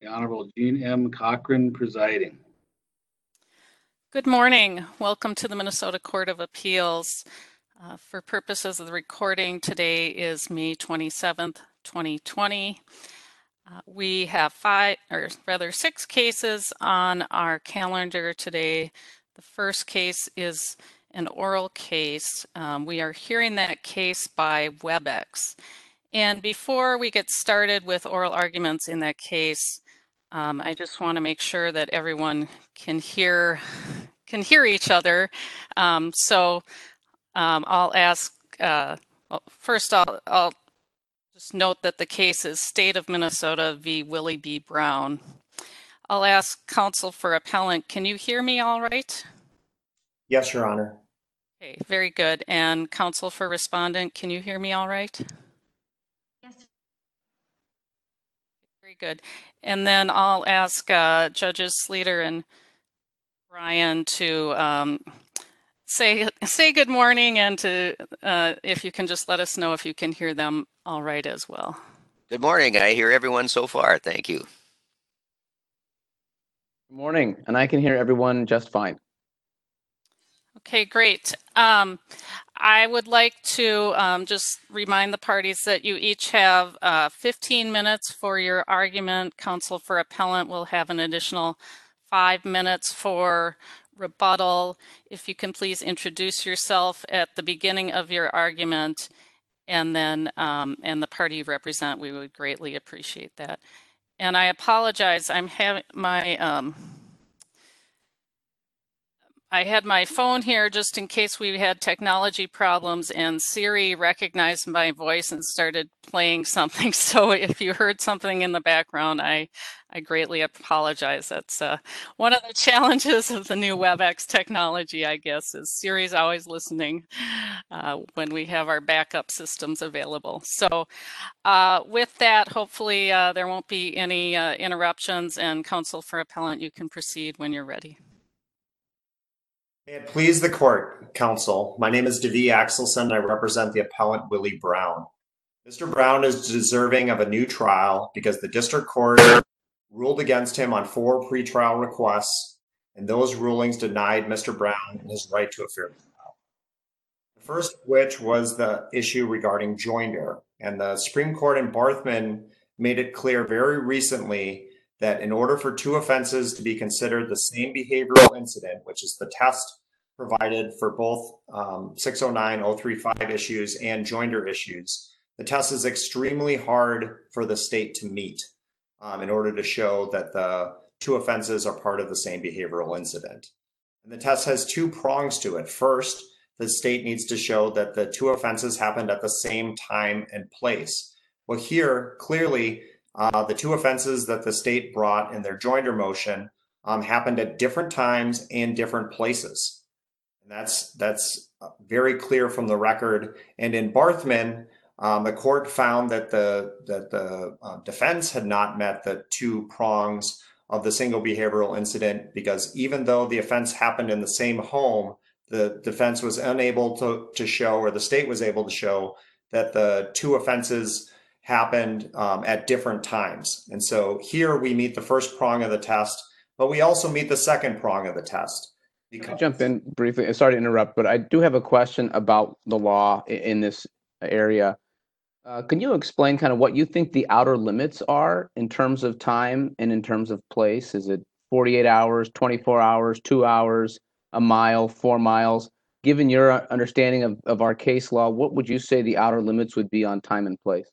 The Honorable Jean M. Cochran presiding. Good morning. Welcome to the Minnesota Court of Appeals. For purposes of the recording, today is May 27th, 2020. We have six cases on our calendar today. The first case is an oral case. We are hearing that case by WebEx. And before we get started with oral arguments in that case, I just want to make sure that everyone can hear each other. I'll ask, first I'll just note that the case is State of Minnesota v. Willie B. Brown. I'll ask counsel for appellant, can you hear me all right? Yes, Your Honor. Okay, very good. And counsel for respondent, can you hear me all right? Yes. Very good. And then I'll ask Judges Sleeter and Brian to say good morning, and to if you can just let us know if you can hear them all right as well. Good morning. I hear everyone so far. Thank you. Good morning, and I can hear everyone just fine. Okay, great. I would like to just remind the parties that you each have 15 minutes for your argument. Counsel for appellant will have an additional 5 minutes for rebuttal. If you can please introduce yourself at the beginning of your argument, and then and the party you represent, we would greatly appreciate that. And I apologize, I'm having my I had my phone here just in case we had technology problems, and Siri recognized my voice and started playing something. So if you heard something in the background, I greatly apologize. That's one of the challenges of the new WebEx technology, I guess, is Siri's always listening when we have our backup systems available. So with that, hopefully there won't be any interruptions, and counsel for appellant, you can proceed when you're ready. May it please the court, counsel. My name is Devi Axelson, and I represent the appellant Willie Brown. Mr. Brown is deserving of a new trial because the district court ruled against him on 4 pretrial requests, and those rulings denied Mr. Brown his right to a fair trial. The first of which was the issue regarding joinder, and the Supreme Court in Barthman made it clear very recently that in order for 2 offenses to be considered the same behavioral incident, which is the test provided for both 609, 035 issues and joinder issues, the test is extremely hard for the state to meet in order to show that the 2 offenses are part of the same behavioral incident. And the test has 2 prongs to it. First, the state needs to show that the 2 offenses happened at the same time and place. Well, here, clearly, the 2 offenses that the state brought in their joinder motion happened at different times and different places. And that's very clear from the record. And in Barthman, the court found that the defense had not met the 2 prongs of the single behavioral incident, because even though the offense happened in the same home, the defense was unable to show, or the state was able to show, that the 2 offenses happened at different times. And so here we meet the first prong of the test, but we also meet the second prong of the test. Can I jump in briefly? Sorry to interrupt, but I do have a question about the law in this area. Can you explain kind of what you think the outer limits are in terms of time and in terms of place? Is it 48 hours, 24 hours, 2 hours, a mile, 4 miles? Given your understanding of our case law, what would you say the outer limits would be on time and place?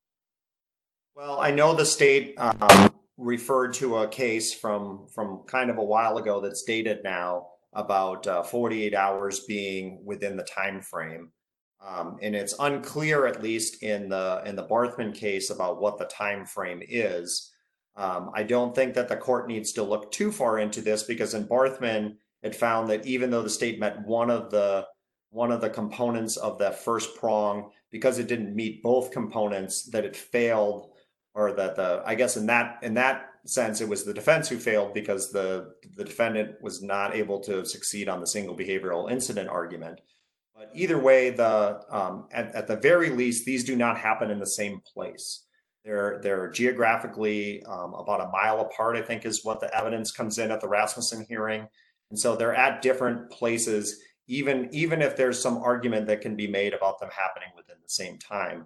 Well, I know the state referred to a case from kind of a while ago that's dated now about 48 hours being within the time frame. And it's unclear, at least in the Barthman case, about what the time frame is. I don't think that the court needs to look too far into this, because in Barthman, it found that even though the state met one of the components of that first prong, because it didn't meet both components, that it failed, or that I guess in that sense, it was the defense who failed, because the defendant was not able to succeed on the single behavioral incident argument. But either way, at the very least, these do not happen in the same place. They're geographically about a mile apart, I think is what the evidence comes in at the Rasmussen hearing. And so they're at different places, even if there's some argument that can be made about them happening within the same time.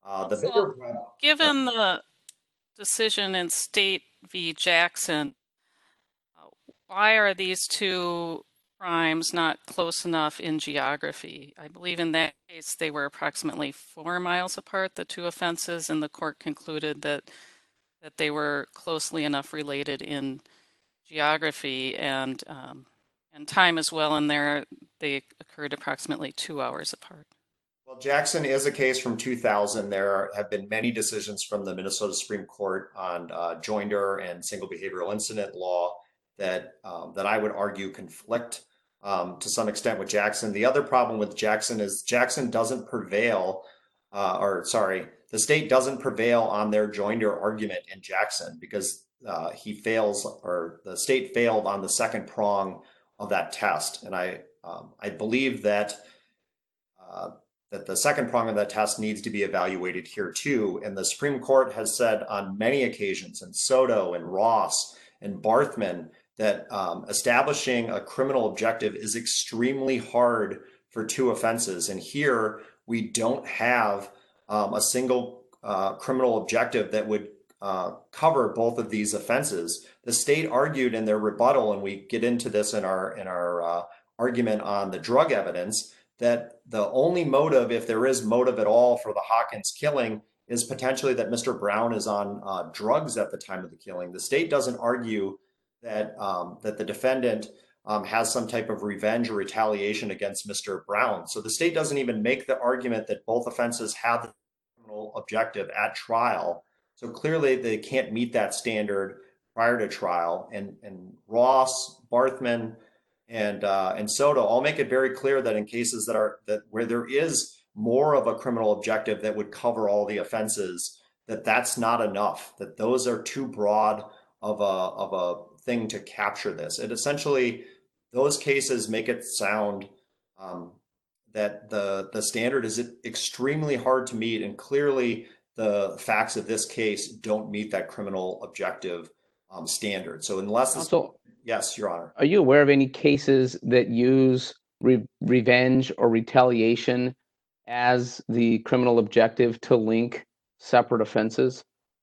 Given the decision in State v. Jackson, why are these two crimes not close enough in geography? I believe in that case they were approximately 4 miles apart, the two offenses, and the court concluded that they were closely enough related in geography and time as well. And there they occurred approximately 2 hours apart. Well, Jackson is a case from 2000. There have been many decisions from the Minnesota Supreme Court on joinder and single behavioral incident law that I would argue conflict to some extent with Jackson. The other problem with Jackson is Jackson doesn't prevail, the state doesn't prevail on their joinder argument in Jackson because he fails, or the state failed on the second prong of that test. And I believe that the second prong of that test needs to be evaluated here too. And the Supreme Court has said on many occasions, in Soto and Ross and Barthman, that establishing a criminal objective is extremely hard for two offenses. And here we don't have a single criminal objective that would cover both of these offenses. The state argued in their rebuttal, and we get into this in our argument on the drug evidence, that the only motive, if there is motive at all for the Hawkins killing, is potentially that Mr. Brown is on drugs at the time of the killing. The state doesn't argue that the defendant has some type of revenge or retaliation against Mr. Brown. So the state doesn't even make the argument that both offenses have the criminal objective at trial. So clearly they can't meet that standard prior to trial. And Ross, Barthman, and Soto all make it very clear that in cases that where there is more of a criminal objective that would cover all the offenses, that's not enough, that those are too broad of a thing to capture this. It essentially, those cases make it sound that the standard is extremely hard to meet, and clearly the facts of this case don't meet that criminal objective standard. So unless yes, Your Honor. Are you aware of any cases that use revenge or retaliation as the criminal objective to link separate offenses?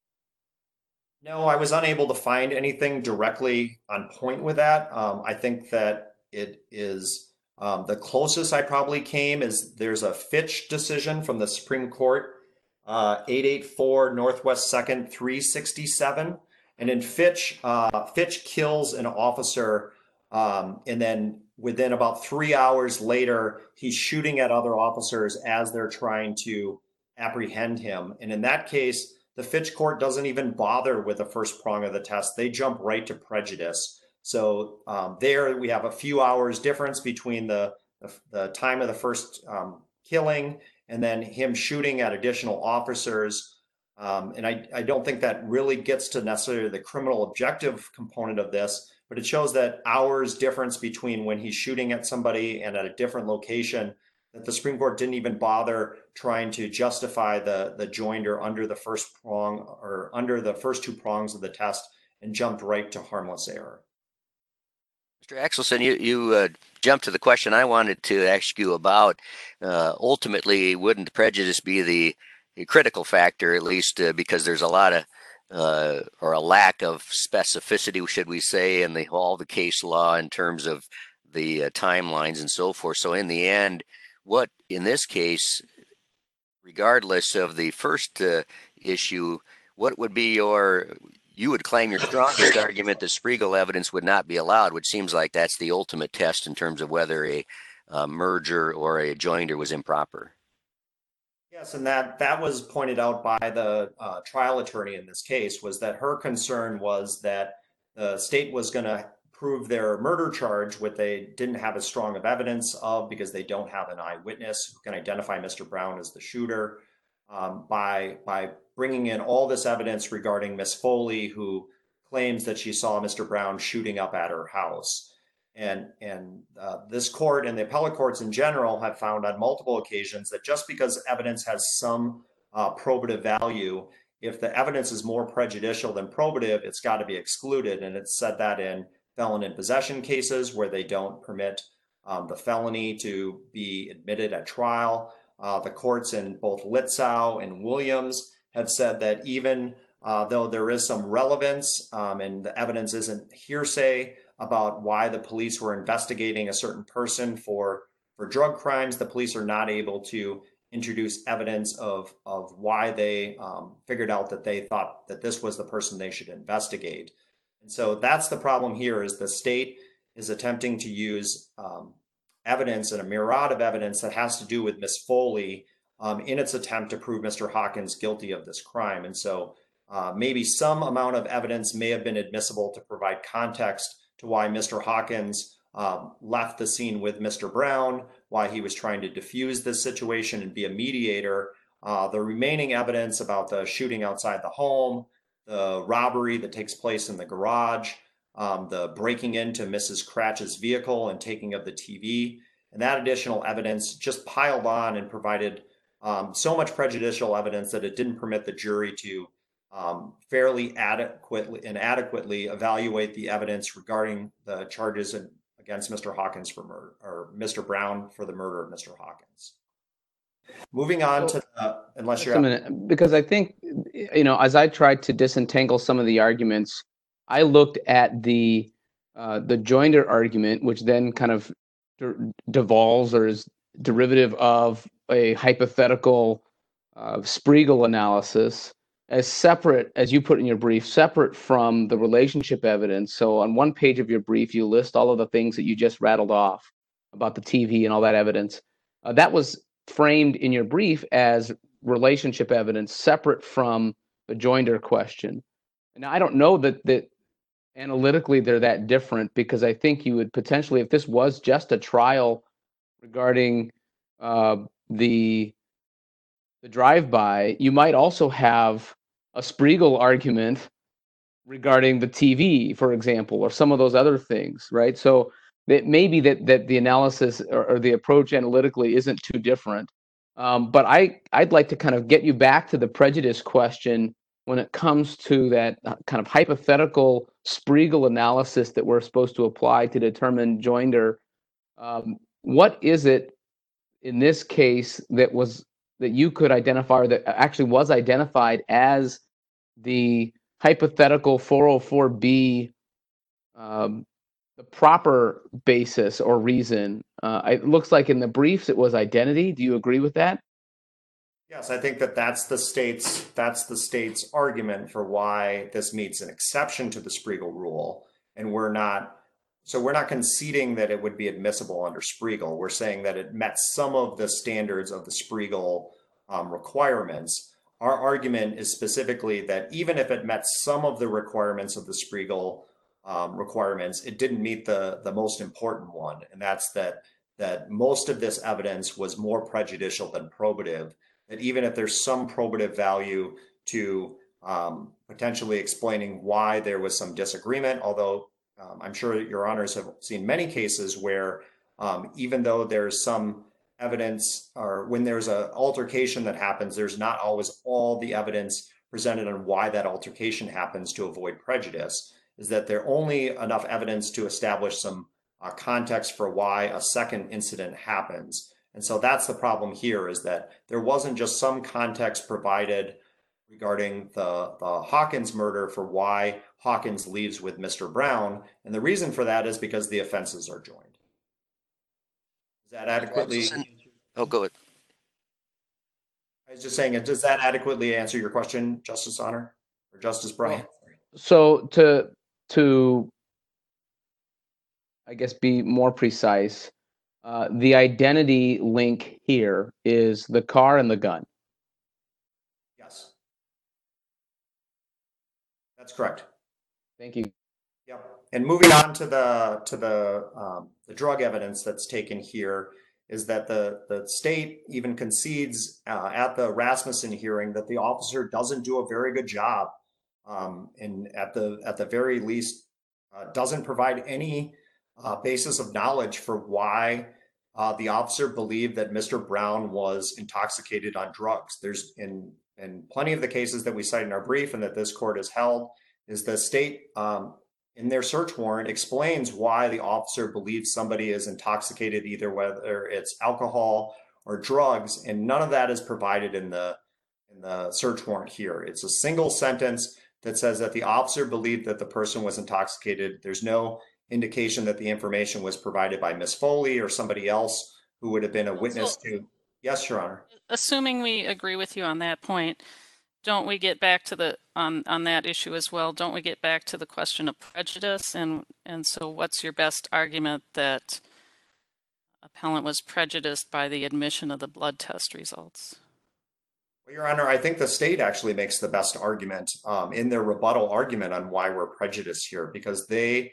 No, I was unable to find anything directly on point with that. I think that it is the closest I probably came is there's a Fitch decision from the Supreme Court, 884 Northwest 2nd 367. And in Fitch, Fitch kills an officer, and then within about 3 hours later, he's shooting at other officers as they're trying to apprehend him. And in that case, the Fitch court doesn't even bother with the first prong of the test. They jump right to prejudice. So there we have a few hours difference between the time of the first killing and then him shooting at additional officers. And I don't think that really gets to necessarily the criminal objective component of this, but it shows that hours difference between when he's shooting at somebody and at a different location, that the Supreme Court didn't even bother trying to justify the joinder under the first prong or under the first two prongs of the test and jumped right to harmless error. Mr. Axelson, you jumped to the question I wanted to ask you about. Ultimately, wouldn't prejudice be the critical factor, at least because there's a lot of or a lack of specificity, should we say, in all the case law in terms of the timelines and so forth. So in the end, what in this case, regardless of the first issue, what would be you would claim your strongest argument that Spriegel evidence would not be allowed, which seems like that's the ultimate test in terms of whether a merger or a joinder was improper. Yes, and that was pointed out by the trial attorney in this case, was that her concern was that the state was going to prove their murder charge, what they didn't have as strong of evidence of because they don't have an eyewitness who can identify Mr. Brown as the shooter, by bringing in all this evidence regarding Miss Foley, who claims that she saw Mr. Brown shooting up at her house. And this court and the appellate courts in general have found on multiple occasions that just because evidence has some probative value, if the evidence is more prejudicial than probative, it's got to be excluded. And it's said that in felon in possession cases where they don't permit the felony to be admitted at trial. The courts in both Litzow and Williams have said that even though there is some relevance and the evidence isn't hearsay about why the police were investigating a certain person for drug crimes, the police are not able to introduce evidence of why they figured out that they thought that this was the person they should investigate. And so that's the problem here, is the state is attempting to use evidence and a myriad of evidence that has to do with Miss Foley in its attempt to prove Mr. Hawkins guilty of this crime. And so maybe some amount of evidence may have been admissible to provide context to why Mr. Hawkins left the scene with Mr. Brown, why he was trying to diffuse this situation and be a mediator. The remaining evidence about the shooting outside the home, the robbery that takes place in the garage, the breaking into Mrs. Cratch's vehicle and taking of the TV, and that additional evidence just piled on and provided so much prejudicial evidence that it didn't permit the jury to fairly adequately evaluate the evidence regarding the charges against Mr. Hawkins for murder, or Mr. Brown for the murder of Mr. Hawkins. Moving on to unless you're... Just a minute, because I think, as I tried to disentangle some of the arguments, I looked at the Joinder argument, which then kind of devolves or is derivative of a hypothetical Spriegel analysis, as separate, as you put in your brief, separate from the relationship evidence. So on one page of your brief, you list all of the things that you just rattled off about the TV and all that evidence. That was framed in your brief as relationship evidence separate from the Joinder question. Now, I don't know that analytically they're that different, because I think you would potentially, if this was just a trial regarding the drive-by, you might also have a Spriegel argument regarding the TV, for example, or some of those other things, right? So that maybe that the analysis or the approach analytically isn't too different. But I'd like to kind of get you back to the prejudice question when it comes to that kind of hypothetical Spriegel analysis that we're supposed to apply to determine Joinder. What is it in this case that you could identify, or that actually was identified as the hypothetical 404B, the proper basis or reason? It looks like in the briefs it was identity. Do you agree with that? Yes, I think that's the state's argument for why this meets an exception to the Spriegel rule, and we're not conceding that it would be admissible under Spriegel. We're saying that it met some of the standards of the Spriegel requirements. Our argument is specifically that even if it met some of the requirements of the Spriegel requirements, it didn't meet the most important one, and that's that most of this evidence was more prejudicial than probative. That even if there's some probative value to potentially explaining why there was some disagreement, although I'm sure your honors have seen many cases where even though there's some evidence, or when there's an altercation that happens, there's not always all the evidence presented on why that altercation happens to avoid prejudice, is that there only enough evidence to establish some context for why a second incident happens. And so that's the problem here, is that there wasn't just some context provided regarding the Hawkins murder for why Hawkins leaves with Mr. Brown. And the reason for that is because the offenses are joined. Does that adequately... Oh, go ahead. I was just saying, does that adequately answer your question, Justice Honor? Or Justice Bryant? So to I guess be more precise, the identity link here is the car and the gun. Yes. That's correct. Thank you. Yep. And moving on to the drug evidence that's taken here, is that the state even concedes at the Rasmussen hearing that the officer doesn't do a very good job, and at the very least doesn't provide any basis of knowledge for why the officer believed that Mr. Brown was intoxicated on drugs. plenty of the cases that we cite in our brief and that this court has held, is the state in their search warrant explains why the officer believes somebody is intoxicated, either whether it's alcohol or drugs, and none of that is provided in the search warrant here. It's a single sentence that says that the officer believed that the person was intoxicated. There's no indication that the information was provided by Miss Foley or somebody else who would have been a witness to. Yes, Your Honor. Assuming we agree with you on that point, don't we get back to the on that issue as well? Don't we get back to the question of prejudice? And so, what's your best argument that appellant was prejudiced by the admission of the blood test results? Well, Your Honor, I think the state actually makes the best argument in their rebuttal argument on why we're prejudiced here, because they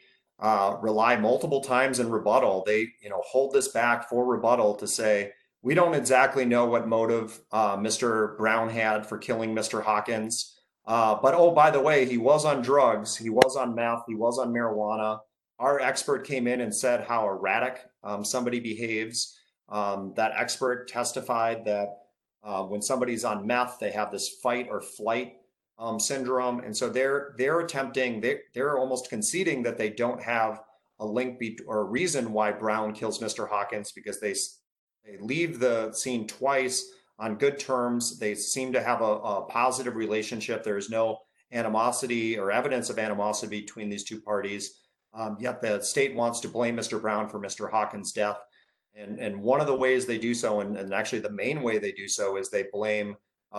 rely multiple times in rebuttal. They, hold this back for rebuttal to say, we don't exactly know what motive Mr. Brown had for killing Mr. Hawkins. But, oh, by the way, he was on drugs. He was on meth. He was on marijuana. Our expert came in and said how erratic somebody behaves. That expert testified that when somebody's on meth, they have this fight or flight syndrome. And so they're attempting, they're almost conceding that they don't have a link or a reason why Brown kills Mr. Hawkins, because they leave the scene twice on good terms. They seem to have a positive relationship. There is no animosity or evidence of animosity between these two parties. Yet the state wants to blame Mr. Brown for Mr. Hawkins' death. And one of the ways they do so, and actually the main way they do so, is they blame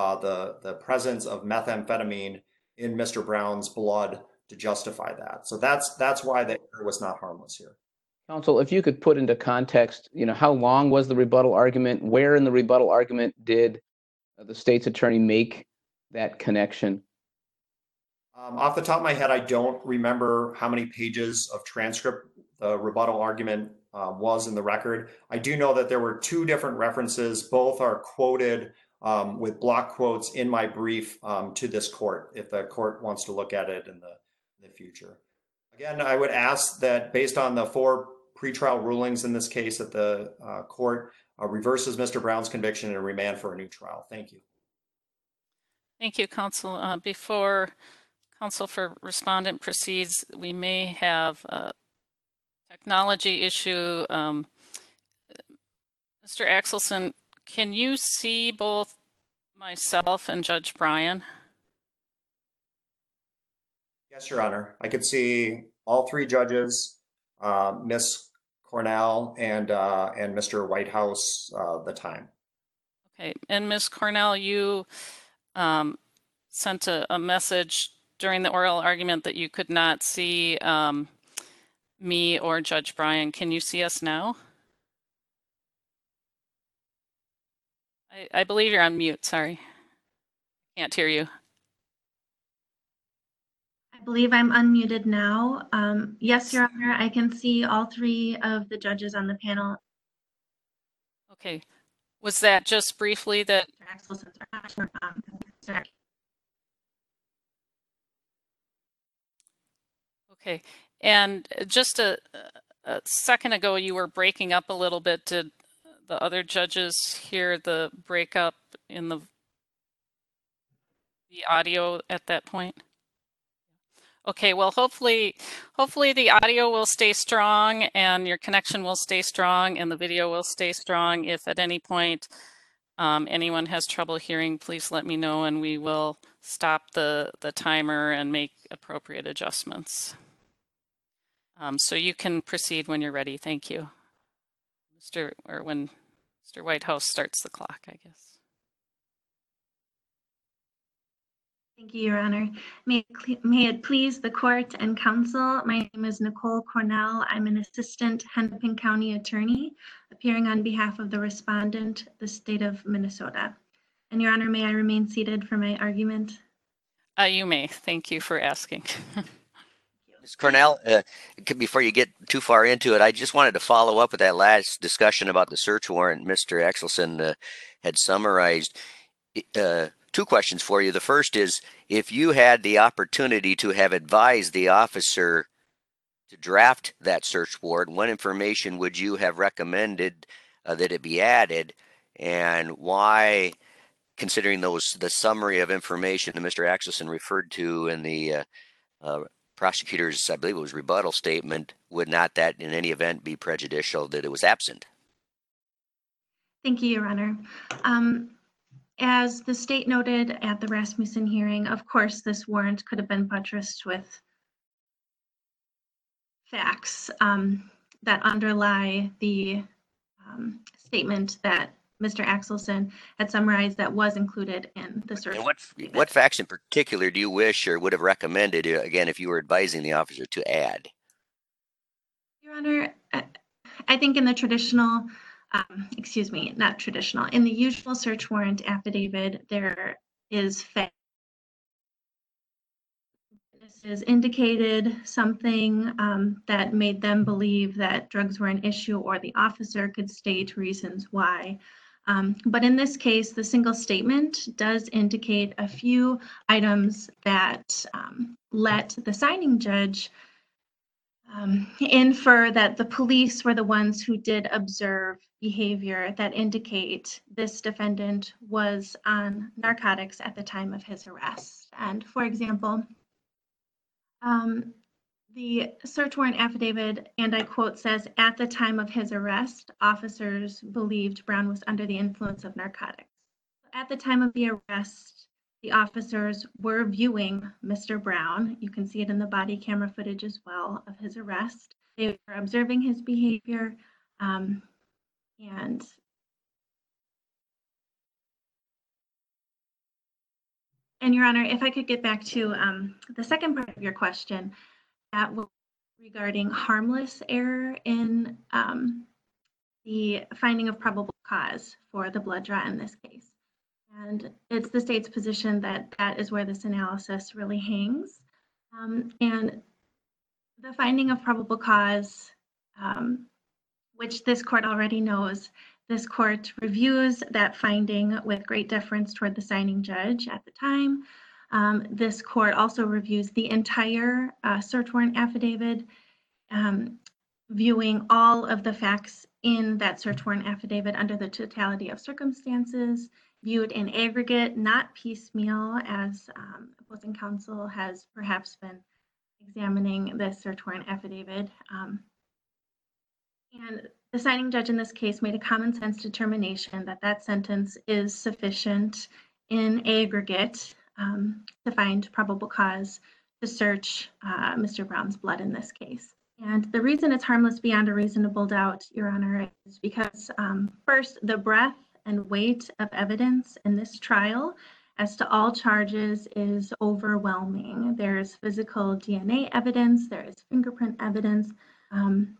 the presence of methamphetamine in Mr. Brown's blood to justify that. So that's why the error was not harmless here. Counsel, if you could put into context, how long was the rebuttal argument? Where in the rebuttal argument did the state's attorney make that connection? Off the top of my head, I don't remember how many pages of transcript the rebuttal argument was in the record. I do know that there were two different references. Both are quoted with block quotes in my brief to this court, if the court wants to look at it in the future. Again, I would ask that based on the 4 pretrial rulings in this case, that the court reverses Mr. Brown's conviction and remand for a new trial. Thank you. Thank you, counsel. Before counsel for respondent proceeds, we may have a technology issue. Mr. Axelson, can you see both myself and Judge Bryan? Yes, Your Honor. I could see all 3 judges, Miss Cornell and Mr. Whitehouse, the time. Okay, and Ms. Cornell, you sent a message during the oral argument that you could not see me or Judge Bryan. Can you see us now? I believe you're on mute, sorry. Can't hear you. I believe I'm unmuted now. Yes, Your Honor, I can see all 3 of the judges on the panel. Okay, was that just briefly that? Okay, and just a second ago, you were breaking up a little bit. Did the other judges hear the breakup in the audio at that point? Okay, well, hopefully the audio will stay strong and your connection will stay strong and the video will stay strong. If at any point anyone has trouble hearing, please let me know and we will stop the timer and make appropriate adjustments. So you can proceed when you're ready. Thank you. When Mr. Whitehouse starts the clock, I guess. Thank you, Your Honor. May it please the court and counsel, my name is Nicole Cornell. I'm an assistant Hennepin County attorney appearing on behalf of the respondent, the state of Minnesota. And Your Honor, may I remain seated for my argument? You may. Thank you for asking. Ms. Cornell, before you get too far into it, I just wanted to follow up with that last discussion about the search warrant Mr. Axelson had summarized. 2 questions for you. The first is, if you had the opportunity to have advised the officer to draft that search warrant, what information would you have recommended that it be added, and why considering the summary of information that Mr. Axelson referred to in the prosecutor's, I believe it was rebuttal statement, would not that in any event be prejudicial that it was absent? Thank you, Your Honor. As the state noted at the Rasmussen hearing, of course, this warrant could have been buttressed with facts that underlie the statement that Mr. Axelson had summarized that was included in the search. And what facts in particular do you wish or would have recommended, again, if you were advising the officer to add? Your Honor, I think in the traditional, not traditional, in the usual search warrant affidavit, there is fact. Witnesses indicated something that made them believe that drugs were an issue, or the officer could state reasons why. But in this case, the single statement does indicate a few items that let the signing judge infer that the police were the ones who did observe behavior that indicate this defendant was on narcotics at the time of his arrest. And for example, the search warrant affidavit, and I quote, says, at the time of his arrest, officers believed Brown was under the influence of narcotics. At the time of the arrest, the officers were viewing Mr. Brown. You can see it in the body camera footage as well of his arrest. They were observing his behavior and Your Honor, if I could get back to the second part of your question, that was regarding harmless error in the finding of probable cause for the blood draw in this case. And it's the state's position that that is where this analysis really hangs. And the finding of probable cause, which this court already knows, this court reviews that finding with great deference toward the signing judge at the time. This court also reviews the entire search warrant affidavit, viewing all of the facts in that search warrant affidavit under the totality of circumstances, viewed in aggregate, not piecemeal, as opposing counsel has perhaps been examining this search warrant affidavit. And the signing judge in this case made a common sense determination that that sentence is sufficient in aggregate to find probable cause to search Mr. Brown's blood in this case. And the reason it's harmless beyond a reasonable doubt, Your Honor, is because first, the breadth and weight of evidence in this trial as to all charges is overwhelming. There's physical DNA evidence, there is fingerprint evidence, and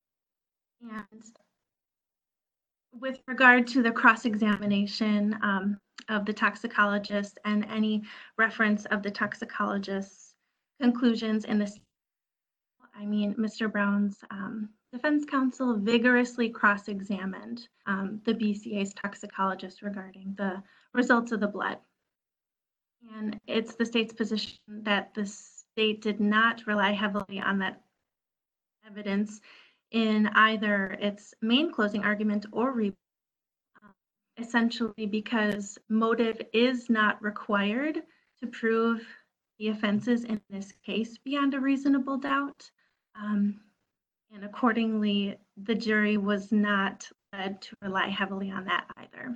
with regard to the cross-examination of the toxicologist and any reference of the toxicologist's conclusions in this, I mean, Mr. Brown's defense counsel vigorously cross-examined the BCA's toxicologist regarding the results of the blood. And it's the state's position that the state did not rely heavily on that evidence in either its main closing argument or essentially because motive is not required to prove the offenses in this case beyond a reasonable doubt. And accordingly, the jury was not led to rely heavily on that either.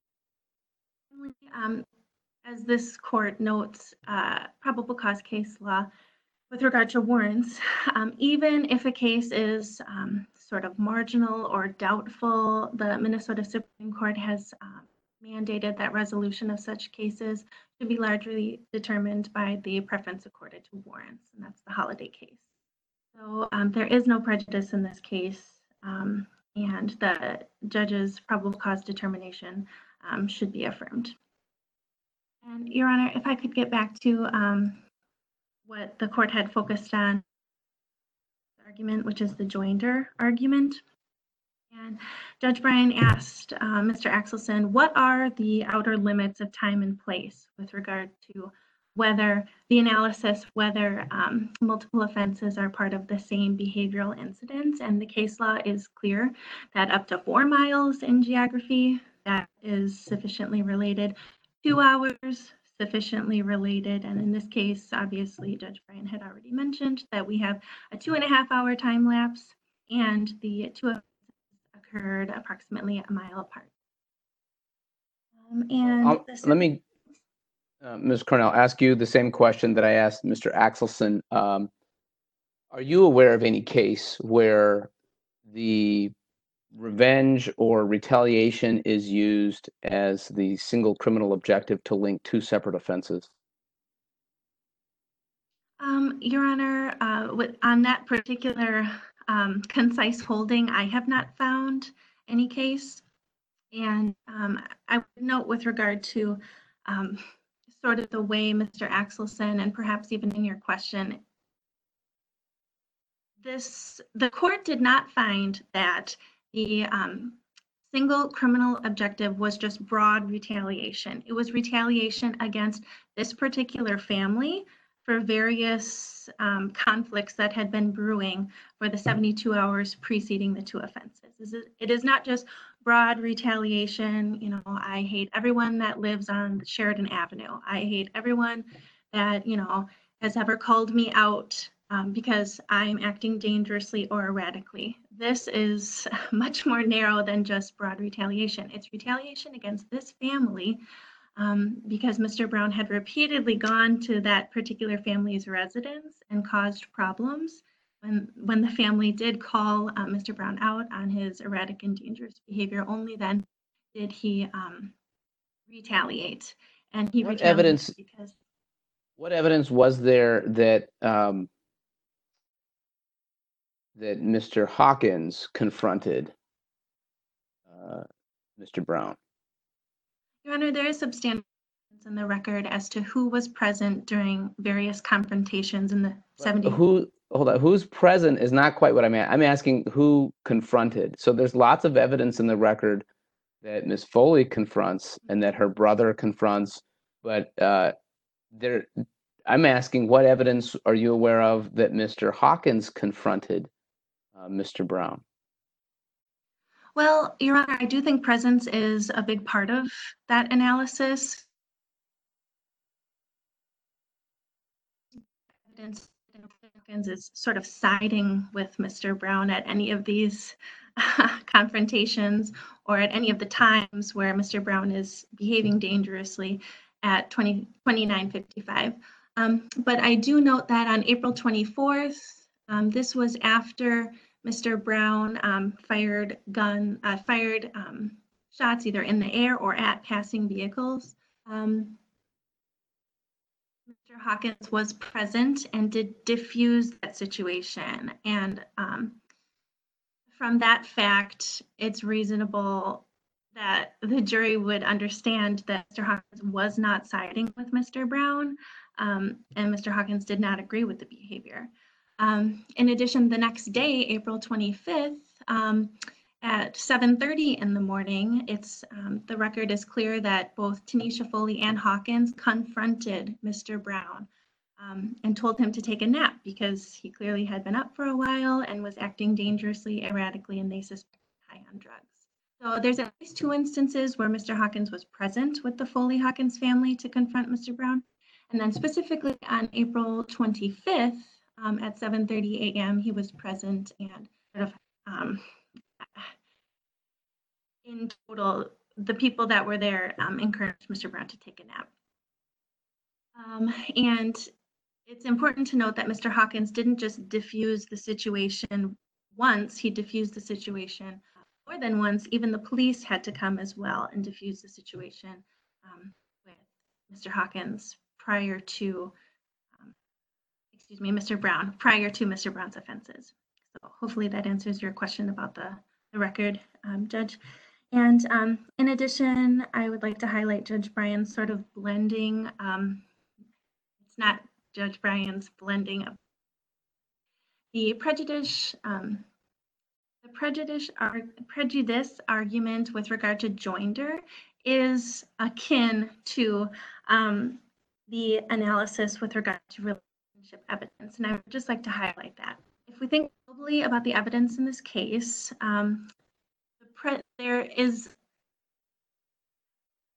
As this court notes, probable cause case law with regard to warrants, even if a case is sort of marginal or doubtful, the Minnesota Supreme Court has mandated that resolution of such cases to be largely determined by the preference accorded to warrants, and that's the Holiday case. So there is no prejudice in this case, and the judge's probable cause determination should be affirmed. And Your Honor, if I could get back to what the court had focused on, argument, which is the joinder argument. And Judge Bryan asked Mr. Axelson, what are the outer limits of time and place with regard to whether the analysis, whether multiple offenses are part of the same behavioral incidents? And the case law is clear that up to 4 miles in geography, that is sufficiently related. 2 hours sufficiently related. And in this case, obviously, Judge Bryan had already mentioned that we have a 2.5-hour time lapse, and the two events occurred approximately a mile apart. Let me, Ms. Cornell, ask you the same question that I asked Mr. Axelson. Are you aware of any case where the revenge or retaliation is used as the single criminal objective to link two separate offenses? Your Honor, on that particular concise holding, I have not found any case. And I would note with regard to sort of the way Mr. Axelson, and perhaps even in your question, the court did not find that the single criminal objective was just broad retaliation. It was retaliation against this particular family for various conflicts that had been brewing for the 72 hours preceding the two offenses. It is not just broad retaliation. You know, I hate everyone that lives on Sheridan Avenue. I hate everyone that, you know, has ever called me out because I'm acting dangerously or erratically. This is much more narrow than just broad retaliation. It's retaliation against this family because Mr. Brown had repeatedly gone to that particular family's residence and caused problems. When the family did call Mr. Brown out on his erratic and dangerous behavior, only then did he retaliate. And he retaliated because... What evidence was there that that Mr. Hawkins confronted Mr. Brown? Your Honor, there is substantial evidence in the record as to who was present during various confrontations in the 70s. Hold on, who's present is not quite what I'm asking. I'm asking who confronted. So there's lots of evidence in the record that Ms. Foley confronts and that her brother confronts, but I'm asking, what evidence are you aware of that Mr. Hawkins confronted Mr. Brown? Well, Your Honor, I do think presence is a big part of that analysis. Evidence Hawkins is sort of siding with Mr. Brown at any of these confrontations or at any of the times where Mr. Brown is behaving dangerously at 29:55. But I do note that on April 24th, this was after Mr. Brown fired shots either in the air or at passing vehicles. Mr. Hawkins was present and did diffuse that situation. And from that fact, it's reasonable that the jury would understand that Mr. Hawkins was not siding with Mr. Brown, and Mr. Hawkins did not agree with the behavior. In addition, the next day, April 25th, at 7:30 in the morning, the record is clear that both Tanisha Foley and Hawkins confronted Mr. Brown and told him to take a nap because he clearly had been up for a while and was acting dangerously, erratically, and they suspected high on drugs. So there's at least 2 instances where Mr. Hawkins was present with the Foley-Hawkins family to confront Mr. Brown. And then specifically on April 25th, at 7:30 a.m., he was present and sort of in total, the people that were there encouraged Mr. Brown to take a nap. And it's important to note that Mr. Hawkins didn't just diffuse the situation once, he diffused the situation more than once. Even the police had to come as well and diffuse the situation with Mr. Hawkins prior to, Mr. Brown, prior to Mr. Brown's offenses. So hopefully that answers your question about the record, Judge. And in addition, I would like to highlight Judge Bryan's sort of blending. It's not Judge Bryan's blending of the prejudice argument with regard to joinder is akin to the analysis with regard to relationship evidence. And I would just like to highlight that. If we think globally about the evidence in this case, the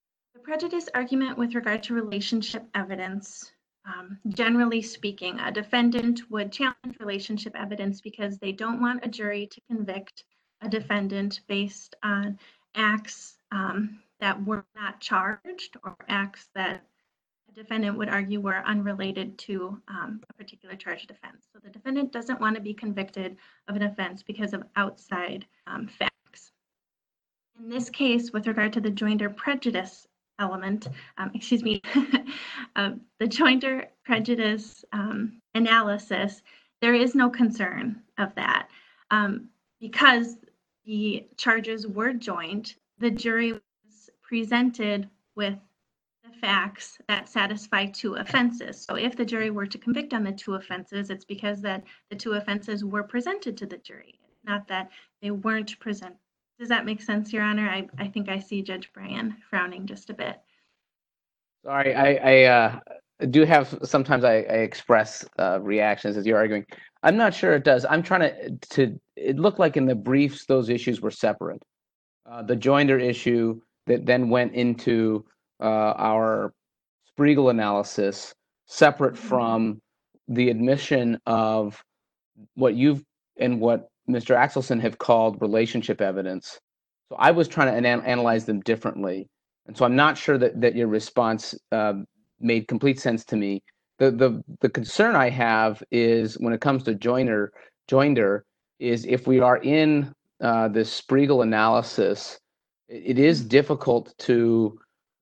prejudice argument with regard to relationship evidence, generally speaking, a defendant would challenge relationship evidence because they don't want a jury to convict a defendant based on acts that were not charged or acts that a defendant would argue were unrelated to a particular charged offense. So the defendant doesn't want to be convicted of an offense because of outside facts. In this case, with regard to the joinder prejudice element, the joinder prejudice analysis, there is no concern of that. Because the charges were joined, the jury was presented with the facts that satisfy two offenses. So if the jury were to convict on the two offenses, it's because that the two offenses were presented to the jury, not that they weren't presented. Does that make sense, Your Honor? I think I see Judge Bryan frowning just a bit. Sorry, I do have, sometimes I express reactions as you're arguing. I'm not sure it does. I'm trying to it looked like in the briefs those issues were separate. The joinder issue that then went into our Spiegel analysis, separate from the admission of what you've and what Mr. Axelson have called relationship evidence. So I was trying to analyze them differently. And so I'm not sure that your response made complete sense to me. The concern I have is when it comes to joinder is if we are in this Spiegel analysis, it is difficult to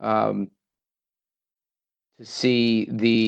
see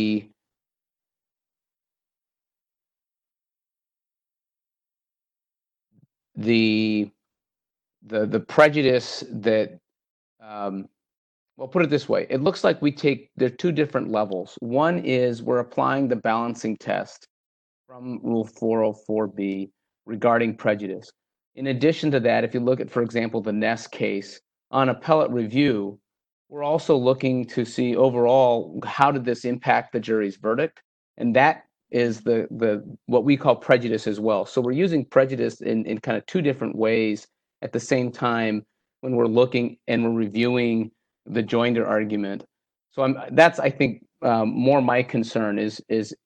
the prejudice that well, put it this way. It looks like there are two different levels. One is we're applying the balancing test from Rule 404B regarding prejudice. In addition to that, if you look at, for example, the Ness case, on appellate review, we're also looking to see overall how did this impact the jury's verdict, and that is the what we call prejudice as well. So we're using prejudice in kind of two different ways at the same time when we're looking and we're reviewing the joinder argument. So that's I think more my concern is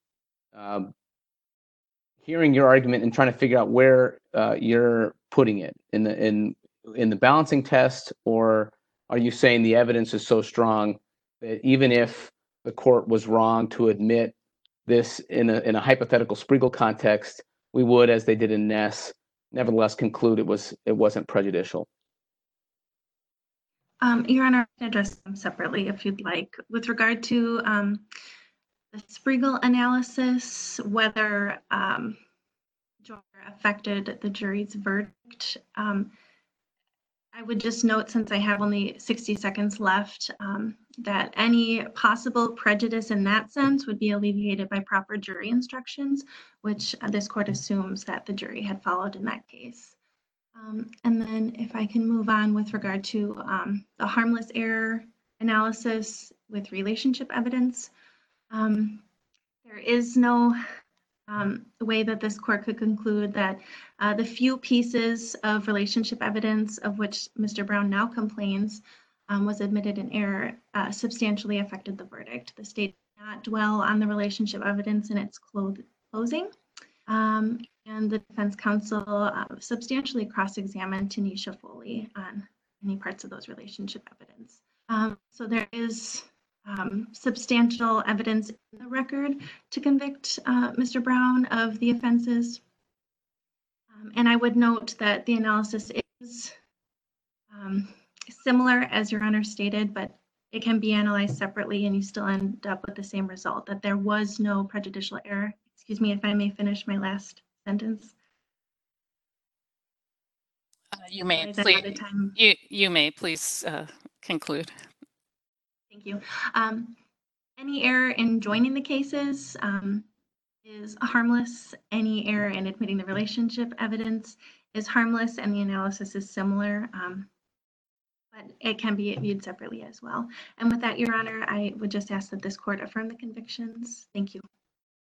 hearing your argument and trying to figure out where you're putting it in the balancing test, or are you saying the evidence is so strong that even if the court was wrong to admit this in a hypothetical Spiegel context, we would, as they did in Ness, nevertheless conclude it wasn't prejudicial? Your Honor, I can address them separately if you'd like. With regard to the Spiegel analysis, whether joinder affected the jury's verdict, I would just note, since I have only 60 seconds left, that any possible prejudice in that sense would be alleviated by proper jury instructions, which this court assumes that the jury had followed in that case. And then if I can move on with regard to the harmless error analysis with relationship evidence, there is no way that this court could conclude that the few pieces of relationship evidence of which Mr. Brown now complains was admitted in error substantially affected the verdict. The state did not dwell on the relationship evidence in its closing. And the defense counsel substantially cross-examined Tanisha Foley on many parts of those relationship evidence. So there is substantial evidence in the record to convict Mr. Brown of the offenses. And I would note that the analysis is similar, as Your Honor stated, but it can be analyzed separately and you still end up with the same result, that there was no prejudicial error. Excuse me, if I may finish my last sentence. You may please conclude. Thank you. Any error in joining the cases is harmless. Any error in admitting the relationship evidence is harmless, and the analysis is similar, but it can be viewed separately as well. And with that, Your Honor, I would just ask that this court affirm the convictions. Thank you.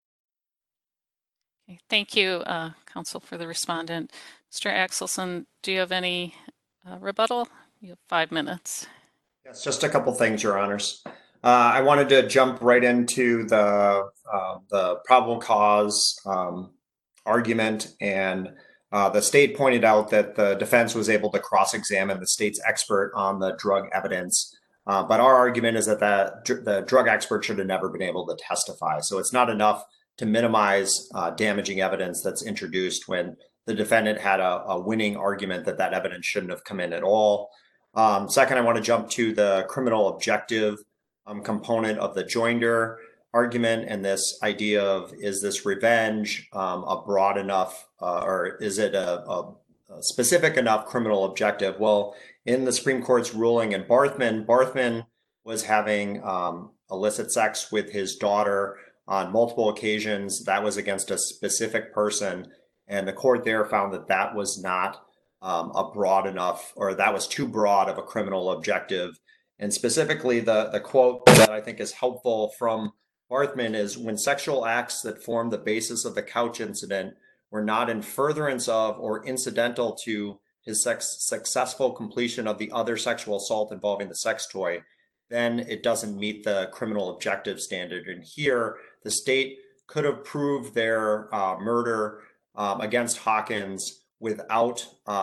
Okay, thank you, counsel, for the respondent. Mr. Axelson, do you have any rebuttal? You have 5 minutes. Yes, just a couple things, Your Honors. I wanted to jump right into the probable cause argument, and the state pointed out that the defense was able to cross-examine the state's expert on the drug evidence. But our argument is that the drug expert should have never been able to testify. So it's not enough to minimize damaging evidence that's introduced when the defendant had a winning argument that that evidence shouldn't have come in at all. Second, I want to jump to the criminal objective component of the joinder argument and this idea of, is this revenge a broad enough or is it a specific enough criminal objective? Well, in the Supreme Court's ruling in Barthman was having illicit sex with his daughter on multiple occasions. That was against a specific person, and the court there found that that was not a broad enough, or that was too broad of a criminal objective. And specifically, the quote that I think is helpful from Barthman is, when sexual acts that form the basis of the couch incident were not in furtherance of or incidental to his successful completion of the other sexual assault involving the sex toy, then it doesn't meet the criminal objective standard. And here, the state could have proved their murder against Hawkins without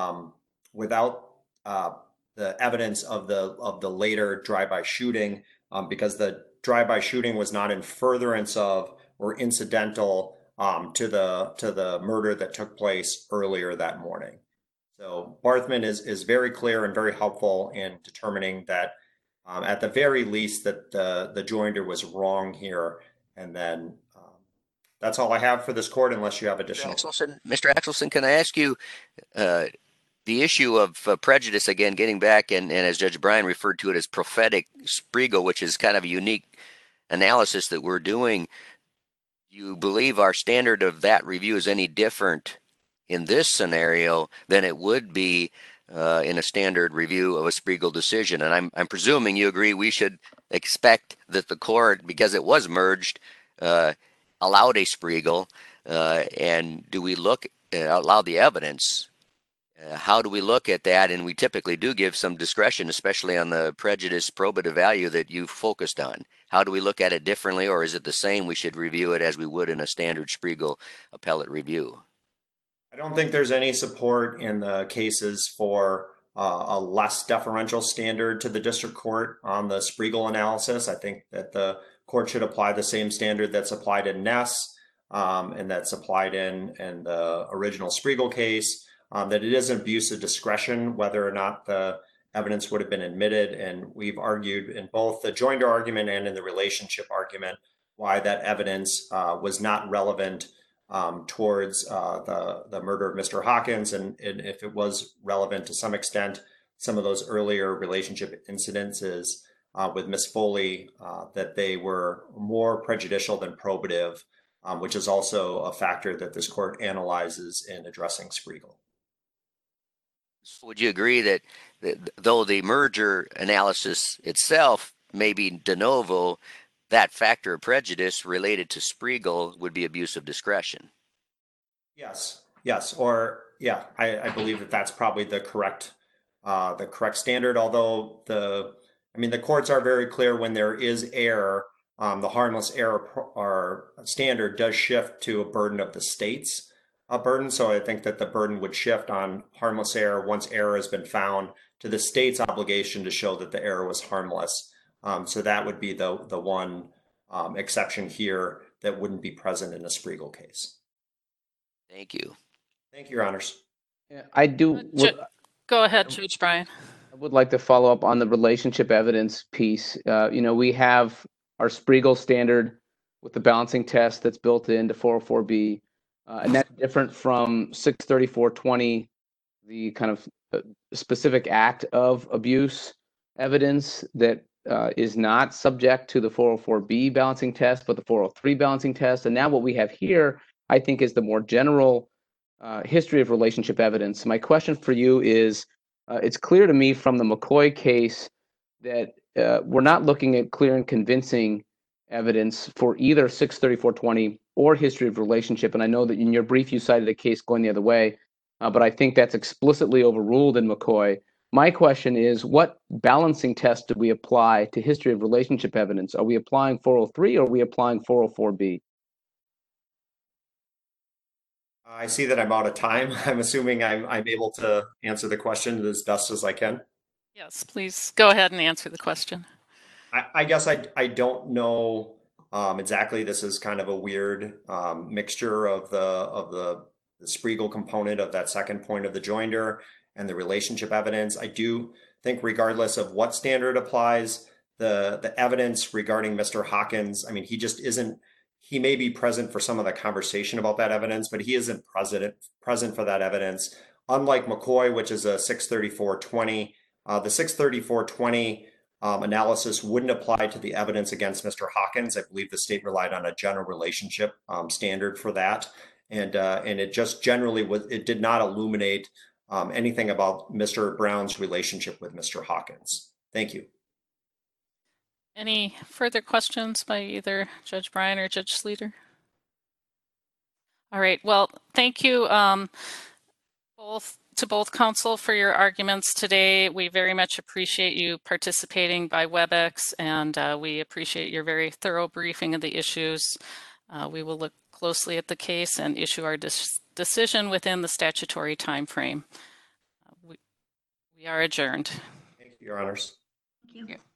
the evidence of the later drive-by shooting, because the drive-by shooting was not in furtherance of or incidental to the murder that took place earlier that morning. So Barthman is very clear and very helpful in determining that at the very least that the joinder was wrong here. And then that's all I have for this court, unless you have additional. Mr. Axelson, can I ask you the issue of prejudice again, getting back, and as Judge Bryan referred to it as prophetic Spriegel, which is kind of a unique analysis that we're doing. You believe our standard of that review is any different in this scenario than it would be in a standard review of a Spriegel decision? And I'm presuming you agree we should expect that the court, because it was merged, allowed a Spriegel, and do we allow the evidence? How do we look at that? And we typically do give some discretion, especially on the prejudice probative value that you focused on. How do we look at it differently, or is it the same? We should review it as we would in a standard Spriegel appellate review. I don't think there's any support in the cases for a less deferential standard to the district court on the Spriegel analysis. I think that the court should apply the same standard that's applied in Ness and that's applied in the original Spriegel case, that it is an abuse of discretion whether or not the evidence would have been admitted. And we've argued in both the joinder argument and in the relationship argument why that evidence was not relevant towards the murder of Mr. Hawkins. And if it was relevant to some extent, some of those earlier relationship incidences with Miss Foley, that they were more prejudicial than probative, which is also a factor that this court analyzes in addressing Spriegel. Would you agree that though the merger analysis itself may be de novo, that factor of prejudice related to Spriegel would be abuse of discretion? Yes. Or yeah, I believe that that's probably the correct standard. Although the courts are very clear when there is error, the harmless error standard does shift to a burden of the state's burden. So I think that the burden would shift on harmless error once error has been found to the state's obligation to show that the error was harmless. So that would be the one exception here that wouldn't be present in a Spriegel case. Thank you. Thank you, Your Honors. Yeah, I do. Go ahead, Judge Bryan. I would like to follow up on the relationship evidence piece. We have our Spriegel standard with the balancing test that's built into 404B, and that's different from 63420, the kind of specific act of abuse evidence that is not subject to the 404B balancing test, but the 403 balancing test. And now what we have here, I think, is the more general history of relationship evidence. My question for you is, it's clear to me from the McCoy case that we're not looking at clear and convincing evidence for either 63420 or history of relationship. And I know that in your brief you cited a case going the other way, but I think that's explicitly overruled in McCoy. My question is, what balancing test do we apply to history of relationship evidence? Are we applying 403 or are we applying 404B? I see that I'm out of time. I'm assuming I'm able to answer the question as best as I can. Yes, please go ahead and answer the question. I guess I don't know exactly. This is kind of a weird mixture of the Spriegel component of that second point of the joinder and the relationship evidence. I do think regardless of what standard applies, the evidence regarding Mr. Hawkins, I mean, he just isn't, he may be present for some of the conversation about that evidence, but he isn't present for that evidence. Unlike McCoy, which is a 634-20, the 634-20 analysis wouldn't apply to the evidence against Mr. Hawkins. I believe the state relied on a general relationship standard for that. And it just generally was, it did not illuminate anything about Mr. Brown's relationship with Mr. Hawkins. Thank you. Any further questions by either Judge Bryan or Judge Sleeter? All right, well, thank you both counsel for your arguments today. We very much appreciate you participating by WebEx, and we appreciate your very thorough briefing of the issues. We will look closely at the case and issue our decision within the statutory time frame. We are adjourned. Thank you, Your Honors. Thank you.